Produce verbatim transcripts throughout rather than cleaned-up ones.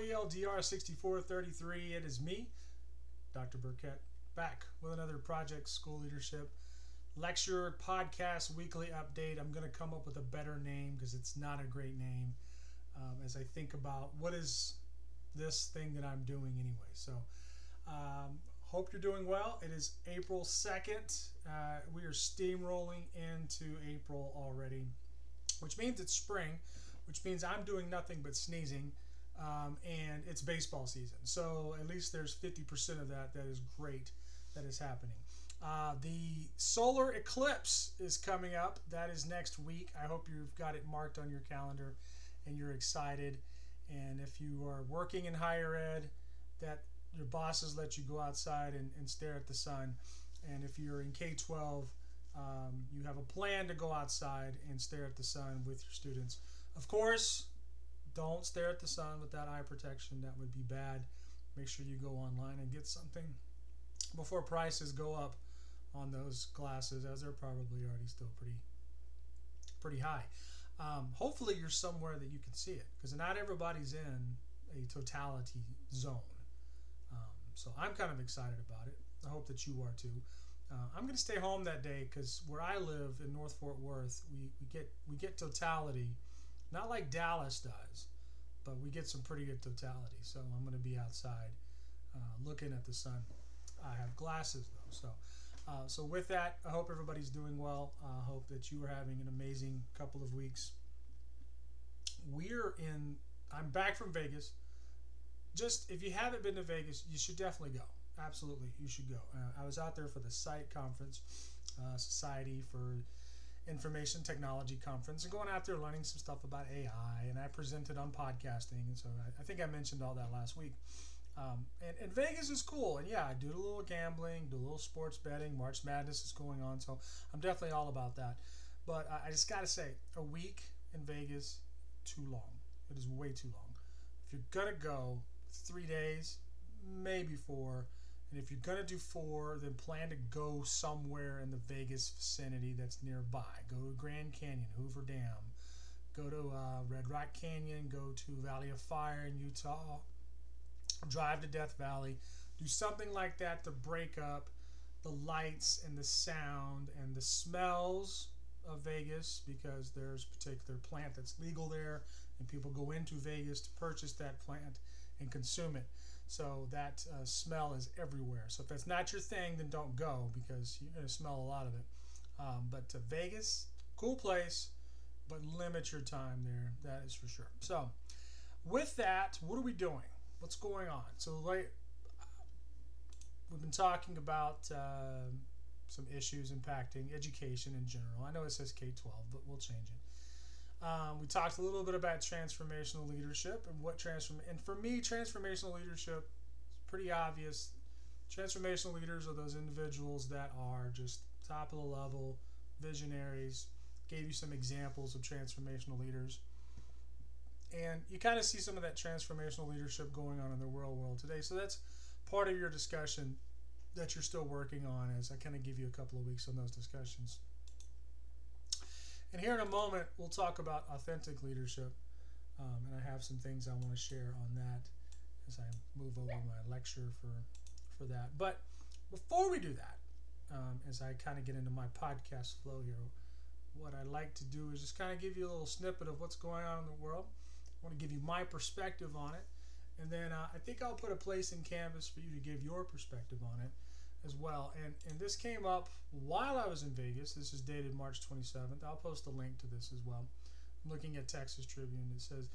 E L D R sixty-four thirty-three. It is me, Doctor Burkett, back with another Project School Leadership lecture, podcast, weekly update. I'm going to come up with a better name because it's not a great name um, as I think about what is this thing that I'm doing anyway. So, um, hope you're doing well. It is April second. Uh, we are steamrolling into April already, which means it's spring, which means I'm doing nothing but sneezing, um, and it's baseball season. So at least there's fifty percent of that that is great that is happening. Uh, the solar eclipse is coming up. That is next week. I hope you've got it marked on your calendar and you're excited. And if you are working in higher ed, that your bosses let you go outside and, and stare at the sun. And if you're in K twelve, um, you have a plan to go outside and stare at the sun with your students. Of course, don't stare at the sun without eye protection. That would be bad. Make sure you go online and get something before prices go up on those glasses, as they're probably already still pretty pretty high. Um, hopefully you're somewhere that you can see it, because not everybody's in a totality zone. Um, so I'm kind of excited about it. I hope that you are too. Uh, I'm going to stay home that day because where I live in North Fort Worth, we, we get we get totality, not like Dallas does, but we get some pretty good totality. So I'm going to be outside uh, looking at the sun. I have glasses though, so uh, so with that, I hope everybody's doing well. I uh, hope that you are having an amazing couple of weeks. We're in. I'm back from Vegas. Just if you haven't been to Vegas, you should definitely go. Absolutely, you should go. Uh, I was out there for the SITE conference, uh, Society for Information Technology conference, and going out there learning some stuff about A I, and I presented on podcasting, and so I, I think I mentioned all that last week. Um, and, and Vegas is cool, and yeah, I do a little gambling, do a little sports betting. March Madness is going on, so I'm definitely all about that. But I, I just got to say, a week in Vegas, too long. It is way too long. If you're going to go three days, maybe four, and if you're going to do four, then plan to go somewhere in the Vegas vicinity that's nearby. Go to Grand Canyon, Hoover Dam, go to uh, Red Rock Canyon, go to Valley of Fire in Utah, drive to Death Valley, do something like that to break up the lights and the sound and the smells of Vegas, because there's a particular plant that's legal there and people go into Vegas to purchase that plant and consume it. So that uh, smell is everywhere. So if that's not your thing, then don't go, because you're going to smell a lot of it. Um, but uh, Vegas, cool place, but limit your time there. That is for sure. So with that, what are we doing? What's going on? So like, we've been talking about uh, some issues impacting education in general. I know it says K twelve, but we'll change it. Um, we talked a little bit about transformational leadership and what transform. And for me, transformational leadership is pretty obvious. Transformational leaders are those individuals that are just top of the level, visionaries. Gave you some examples of transformational leaders. And you kind of see some of that transformational leadership going on in the real world today. So that's part of your discussion that you're still working on, as I kind of give you a couple of weeks on those discussions. And here in a moment, we'll talk about authentic leadership. Um, and I have some things I want to share on that as I move over my lecture for, for that. But before we do that, um, as I kind of get into my podcast flow here, what I like to do is just kind of give you a little snippet of what's going on in the world. I want to give you my perspective on it, and then uh, I think I'll put a place in Canvas for you to give your perspective on it as well. And and this came up while I was in Vegas. This is dated March twenty-seventh. I'll post a link to this as well. I'm looking at Texas Tribune. It says,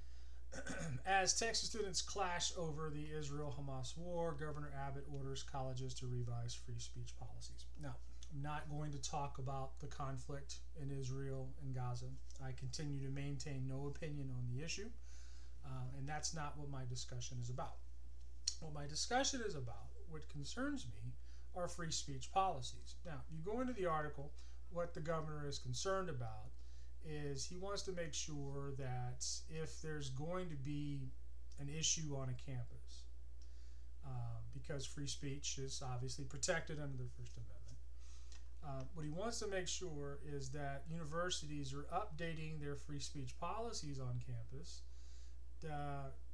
as Texas students clash over the Israel-Hamas war, Governor Abbott orders colleges to revise free speech policies. Now, I'm not going to talk about the conflict in Israel and Gaza. I continue to maintain no opinion on the issue, uh, and that's not what my discussion is about. What my discussion is about, what concerns me, are free speech policies. Now, you go into the article, what the governor is concerned about is he wants to make sure that if there's going to be an issue on a campus, uh, because free speech is obviously protected under the First Amendment, Uh, what he wants to make sure is that universities are updating their free speech policies on campus uh,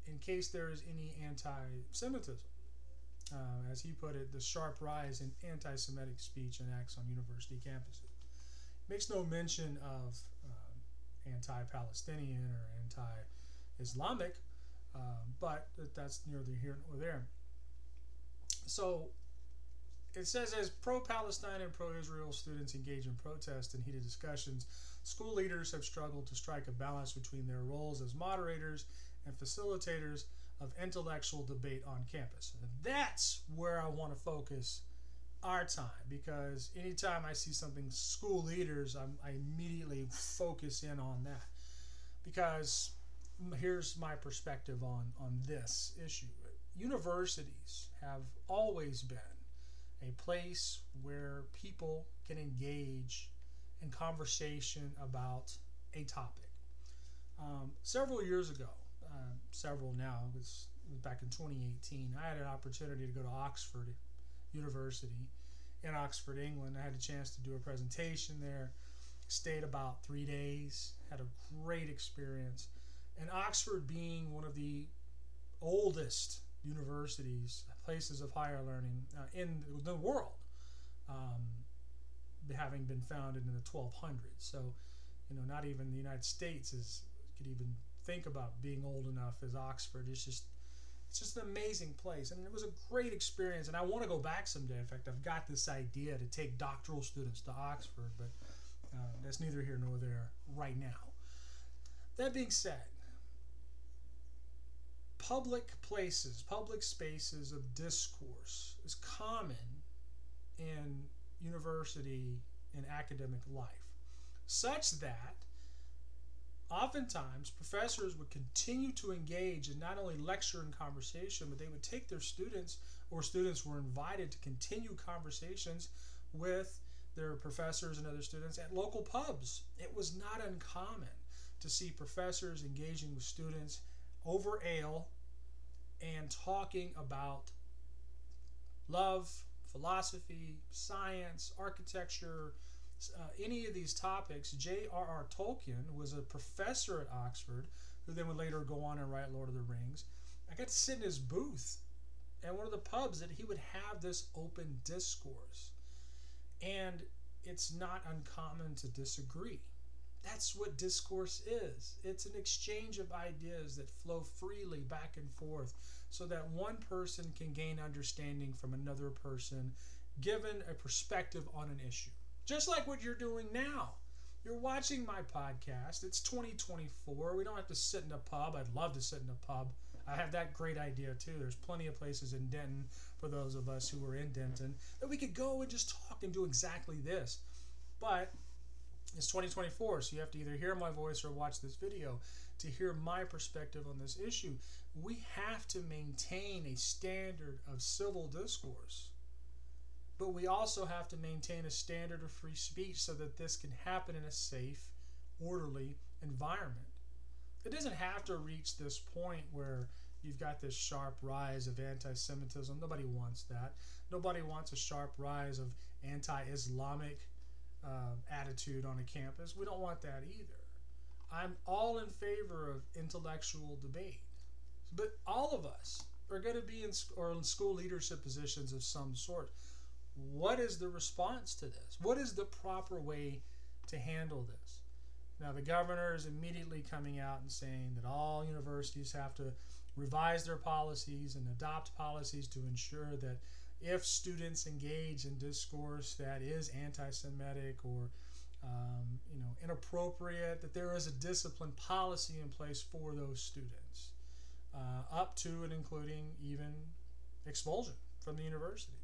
in case there is any anti-Semitism. Uh, as he put it, the sharp rise in anti-Semitic speech and acts on university campuses. Makes no mention of uh, anti-Palestinian or anti-Islamic, uh, but that's neither here nor there. So it says, as pro-Palestine and pro-Israel students engage in protests and heated discussions, school leaders have struggled to strike a balance between their roles as moderators and facilitators of intellectual debate on campus. And that's where I want to focus our time, because anytime I see something school leaders, I'm, I immediately focus in on that. Because here's my perspective on, on this issue. Universities have always been a place where people can engage in conversation about a topic. Um, several years ago, uh, several now, it was, it was back in twenty eighteen, I had an opportunity to go to Oxford University in Oxford, England. I had a chance to do a presentation there, stayed about three days, had a great experience. And Oxford being one of the oldest universities, places of higher learning uh, in the world, um, having been founded in the twelve hundreds. So, you know, not even the United States is could even think about being old enough as Oxford. It's just, it's just an amazing place, and it was a great experience. And I want to go back someday. In fact, I've got this idea to take doctoral students to Oxford, but uh, that's neither here nor there right now. That being said, public places, public spaces of discourse is common in university and academic life, such that oftentimes professors would continue to engage in not only lecture and conversation, but they would take their students, or students were invited to continue conversations with their professors and other students at local pubs. It was not uncommon to see professors engaging with students over ale and talking about love, philosophy, science, architecture, uh, any of these topics. J R R Tolkien was a professor at Oxford who then would later go on and write Lord of the Rings. I got to sit in his booth at one of the pubs that he would have this open discourse. And it's not uncommon to disagree. That's what discourse is. It's an exchange of ideas that flow freely back and forth so that one person can gain understanding from another person, given a perspective on an issue. Just like what you're doing now. You're watching my podcast. It's twenty twenty-four. We don't have to sit in a pub. I'd love to sit in a pub. I have that great idea too. There's plenty of places in Denton, for those of us who are in Denton, that we could go and just talk and do exactly this. But it's twenty twenty-four, so you have to either hear my voice or watch this video to hear my perspective on this issue. We have to maintain a standard of civil discourse, but we also have to maintain a standard of free speech so that this can happen in a safe, orderly environment. It doesn't have to reach this point where you've got this sharp rise of anti-Semitism. Nobody wants that. Nobody wants a sharp rise of anti-Islamic Uh, attitude on a campus. We don't want that either. I'm all in favor of intellectual debate, but all of us are going to be in or in school leadership positions of some sort. What is the response to this? What is the proper way to handle this? Now, the governor is immediately coming out and saying that all universities have to revise their policies and adopt policies to ensure that if students engage in discourse that is anti-Semitic or um, you know, inappropriate, that there is a discipline policy in place for those students, uh, up to and including even expulsion from the university.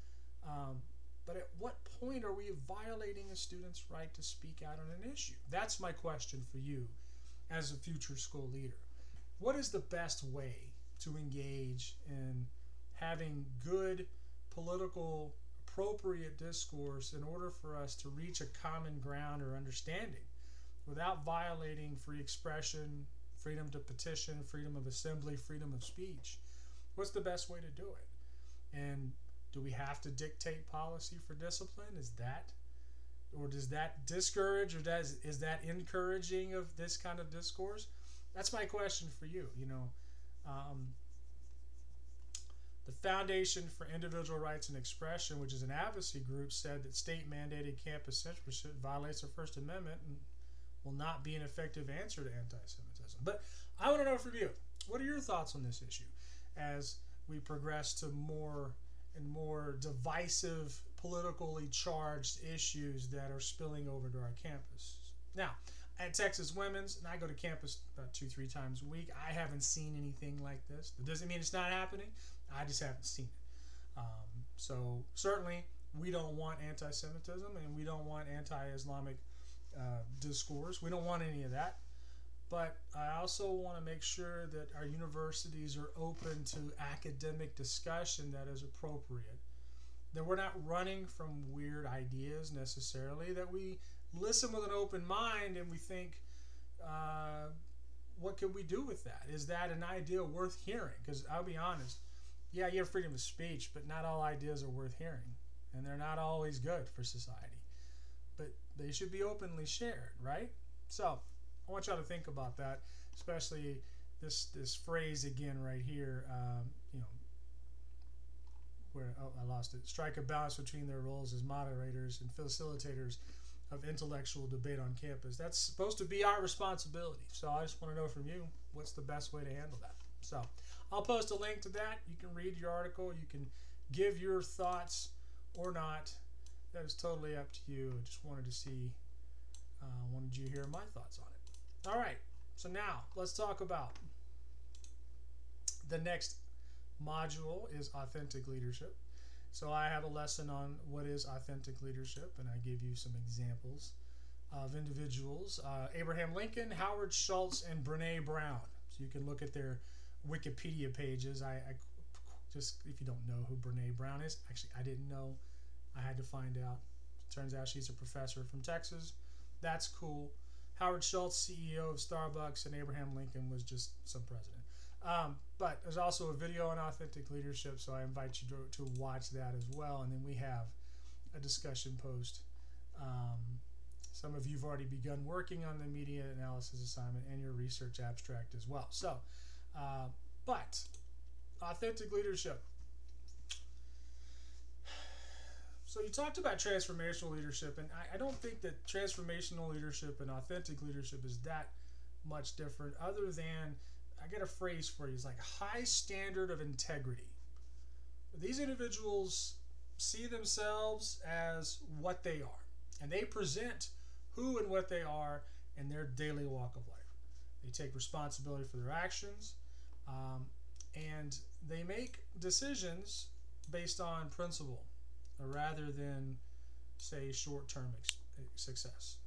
Um, but at what point are we violating a student's right to speak out on an issue? That's my question for you as a future school leader. What is the best way to engage in having good political appropriate discourse in order for us to reach a common ground or understanding without violating free expression, freedom to petition, freedom of assembly, freedom of speech? What's the best way to do it? And do we have to dictate policy for discipline? Is that, or does that discourage, or does is that encouraging of this kind of discourse? That's my question for you. You know, Um, the Foundation for Individual Rights and Expression, which is an advocacy group, said that state-mandated campus censorship violates the First Amendment and will not be an effective answer to anti-Semitism. But I want to know from you, what are your thoughts on this issue as we progress to more and more divisive, politically charged issues that are spilling over to our campus? Now, at Texas Women's, and I go to campus about two, three times a week, I haven't seen anything like this. That doesn't mean it's not happening. I just haven't seen it. Um, so certainly we don't want anti-Semitism, and we don't want anti-Islamic uh, discourse. We don't want any of that. But I also want to make sure that our universities are open to academic discussion that is appropriate. That we're not running from weird ideas necessarily, that we listen with an open mind and we think, uh, what can we do with that? Is that an idea worth hearing? Because I'll be honest, yeah, you have freedom of speech, but not all ideas are worth hearing. And they're not always good for society. But they should be openly shared, right? So I want y'all to think about that, especially this this phrase again right here, um, you know, where, oh, I lost it. Strike a balance between their roles as moderators and facilitators of intellectual debate on campus. That's supposed to be our responsibility. So I just want to know from you, what's the best way to handle that? So I'll post a link to that. You can read your article. You can give your thoughts or not. That is totally up to you. I just wanted to see, uh, wanted you to hear my thoughts on it. All right. So now let's talk about the next module is authentic leadership. So I have a lesson on what is authentic leadership, and I give you some examples of individuals. Uh, Abraham Lincoln, Howard Schultz, and Brene Brown. So you can look at their Wikipedia pages. I, I just, if you don't know who Brene Brown is, actually I didn't know. I had to find out. Turns out she's a professor from Texas. That's cool. Howard Schultz, C E O of Starbucks, and Abraham Lincoln was just some president. Um, but there's also a video on authentic leadership, so I invite you to, to watch that as well. And then we have a discussion post. Um, some of you have already begun working on the media analysis assignment and your research abstract as well. So, uh, but authentic leadership. So you talked about transformational leadership, and I, I don't think that transformational leadership and authentic leadership is that much different, other than, I got a phrase for you, it's like high standard of integrity. These individuals see themselves as what they are, and they present who and what they are in their daily walk of life. They take responsibility for their actions, um, and they make decisions based on principle rather than, say, short-term ex- success.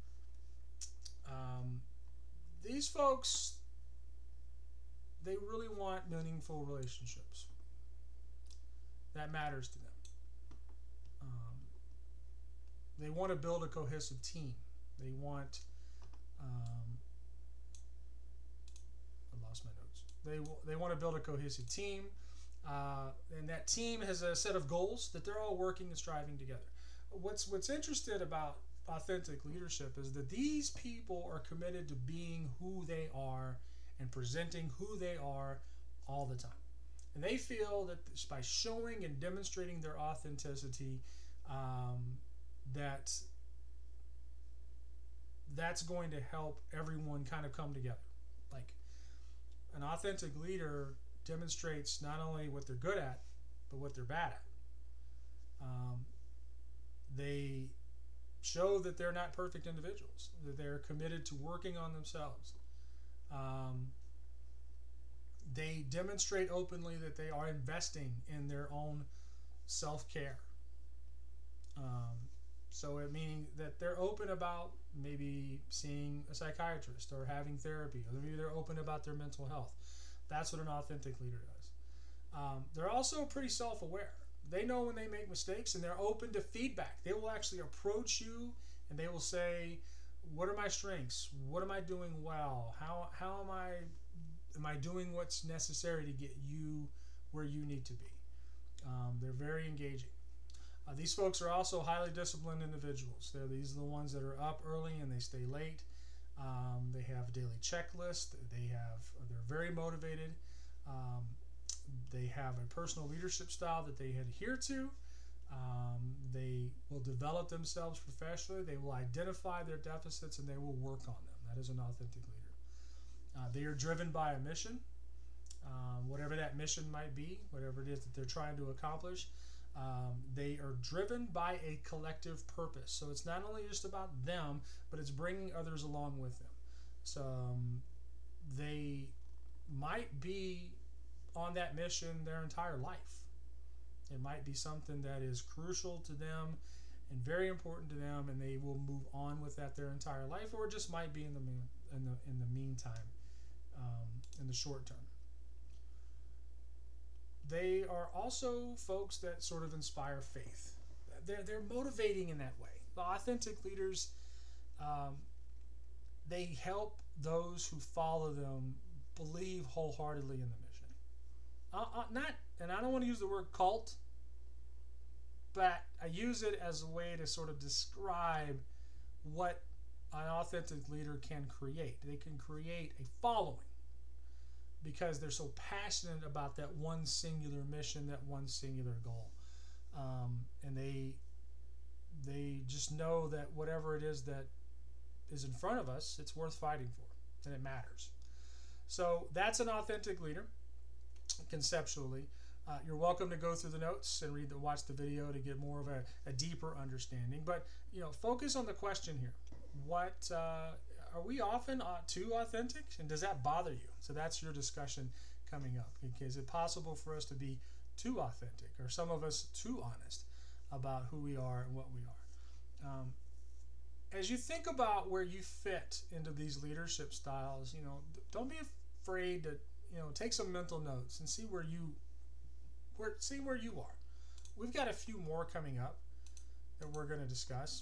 Um, these folks, they really want meaningful relationships. That matters to them. Um, they want to build a cohesive team. They want, um, I lost my notes. They, they want to build a cohesive team. Uh, and that team has a set of goals that they're all working and striving together. What's what's interesting about authentic leadership is that these people are committed to being who they are and presenting who they are all the time. And they feel that by showing and demonstrating their authenticity, um, that that's going to help everyone kind of come together. Like, an authentic leader demonstrates not only what they're good at, but what they're bad at. Um, they show that they're not perfect individuals, that they're committed to working on themselves. Um, they demonstrate openly that they are investing in their own self-care. Um, so it meaning that they're open about maybe seeing a psychiatrist or having therapy, or maybe they're open about their mental health. That's what an authentic leader does. Um, they're also pretty self-aware. They know when they make mistakes, and they're open to feedback. They will actually approach you, and they will say, what are my strengths? What am I doing well? How how am I am I doing what's necessary to get you where you need to be? Um, they're very engaging. Uh, these folks are also highly disciplined individuals. They're, these are the ones that are up early and they stay late. Um, they have a daily checklist. They have, they're very motivated. Um, they have a personal leadership style that they adhere to. Um, they will develop themselves professionally. They will identify their deficits and they will work on them. That is an authentic leader. Uh, they are driven by a mission, um, whatever that mission might be, whatever it is that they're trying to accomplish. Um, they are driven by a collective purpose. So it's not only just about them, but it's bringing others along with them. So um, they might be on that mission their entire life. It might be something that is crucial to them and very important to them, and they will move on with that their entire life, or it just might be in the mean, in the in the meantime, um, in the short term. They are also folks that sort of inspire faith. They're they're motivating in that way. The authentic leaders, um, they help those who follow them believe wholeheartedly in the mission. Uh, uh, not, and I don't want to use the word cult, but I use it as a way to sort of describe what an authentic leader can create. They can create a following because they're so passionate about that one singular mission, that one singular goal, um, and they they just know that whatever it is that is in front of us, it's worth fighting for, and it matters. So that's an authentic leader, conceptually. Uh, you're welcome to go through the notes and read the watch the video to get more of a, a deeper understanding. But you know, focus on the question here: What uh, are we often uh, too authentic, and does that bother you? So that's your discussion coming up. Okay, is it possible for us to be too authentic, or some of us too honest about who we are and what we are? Um, as you think about where you fit into these leadership styles, you know, don't be afraid to you know take some mental notes and see where you where see where you are. We've got a few more coming up that we're going to discuss.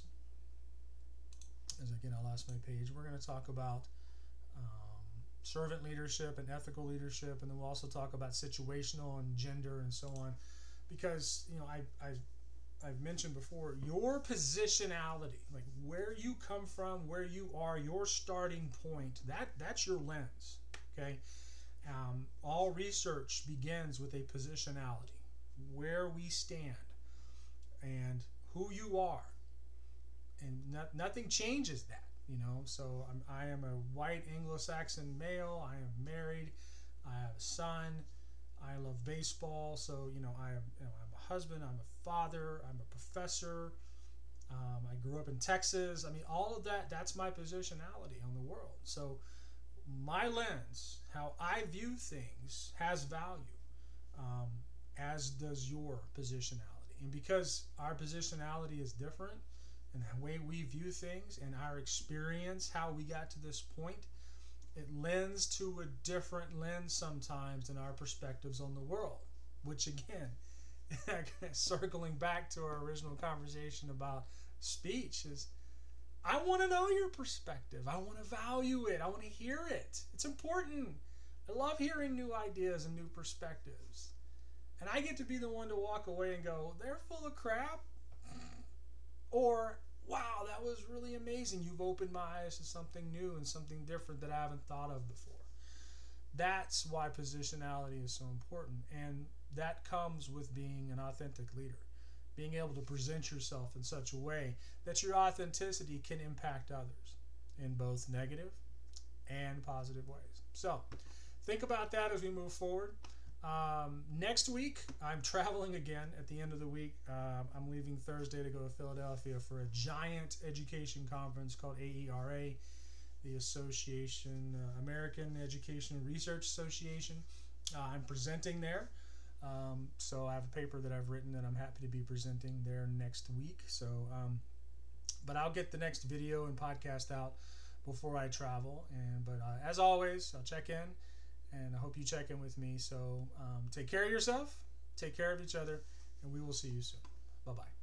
As again, I lost my page. We're going to talk about um, servant leadership and ethical leadership, and then we'll also talk about situational and gender and so on. Because you know, I I I've mentioned before, your positionality, like where you come from, where you are, your starting point, that that's your lens. Okay. Um, all research begins with a positionality, where we stand and who you are, and not, nothing changes that, you know. So I'm, I am a white Anglo-Saxon male. I am married. I have a son. I love baseball. So you know, I am. You know, I'm a husband. I'm a father. I'm a professor. Um, I grew up in Texas. I mean, all of that. That's my positionality on the world. So my lens, how I view things, has value, um, as does your positionality. And because our positionality is different, and the way we view things and our experience, how we got to this point, it lends to a different lens sometimes than our perspectives on the world. Which again, circling back to our original conversation about speech, is I want to know your perspective. I want to value it. I want to hear it. It's important. I love hearing new ideas and new perspectives. And I get to be the one to walk away and go, they're full of crap. Or, wow, that was really amazing. You've opened my eyes to something new and something different that I haven't thought of before. That's why positionality is so important. And that comes with being an authentic leader. Being able to present yourself in such a way that your authenticity can impact others in both negative and positive ways. So think about that as we move forward. Um, next week, I'm traveling again at the end of the week. Uh, I'm leaving Thursday to go to Philadelphia for a giant education conference called A E R A, the Association, uh, American Education and Research Association. Uh, I'm presenting there. Um, so I have a paper that I've written that I'm happy to be presenting there next week. So, um, but I'll get the next video and podcast out before I travel. And but uh, as always, I'll check in, and I hope you check in with me. So um, take care of yourself, take care of each other, and we will see you soon. Bye bye.